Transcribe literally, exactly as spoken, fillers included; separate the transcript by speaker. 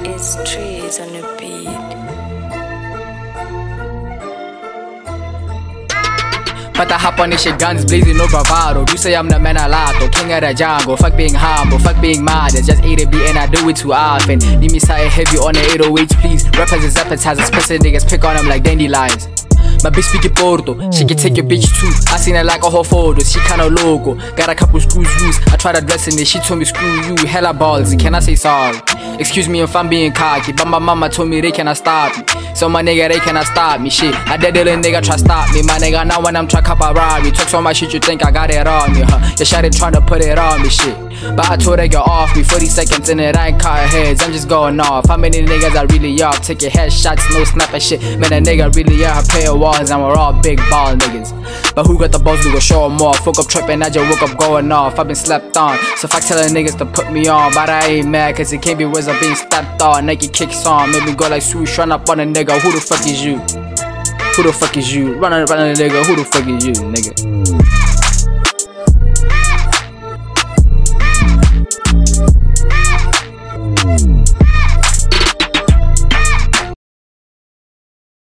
Speaker 1: It's trees on the beat.
Speaker 2: But I hop on this shit, guns blazing, no bravado. You say I'm the man I lato, king of the jungle. Fuck being humble, fuck being mad. It's just A to B and I do it too often. Need me something heavy on the eight oh eights, please. Rappers is appetizers, pissing niggas pick on them like dandelions. My bitch speak it Porto, she can take your bitch too. I seen her like a whole photo, she kinda logo. Got a couple screws loose, I tried addressing it, she told me screw you. Hella ballsy, can I say sorry? Excuse me if I'm being cocky, but my mama told me they cannot stop me. So my nigga, they cannot stop me, shit. I dead little nigga try stop me, my nigga. Now when I'm try cop a Rari, talk so much shit you think I got it on me, huh? You shot trying to put it on me, shit. But I told her get off me, forty seconds in it, I ain't caught heads, I'm just going off. How many niggas I really off? Taking headshots, no snapping shit. Man, a nigga really yeah, I play walls and we're all big ball niggas. But who got the balls to go show them off? Woke up tripping, I just woke up going off. I've been slept on, so fuck telling niggas to put me on. But I ain't mad, cause it can't be worse of being stepped on. Nike kicks on, made me go like swoosh, run up on a nigga. Who the fuck is you? Who the fuck is you? Run up on a nigga, who the fuck is you, nigga?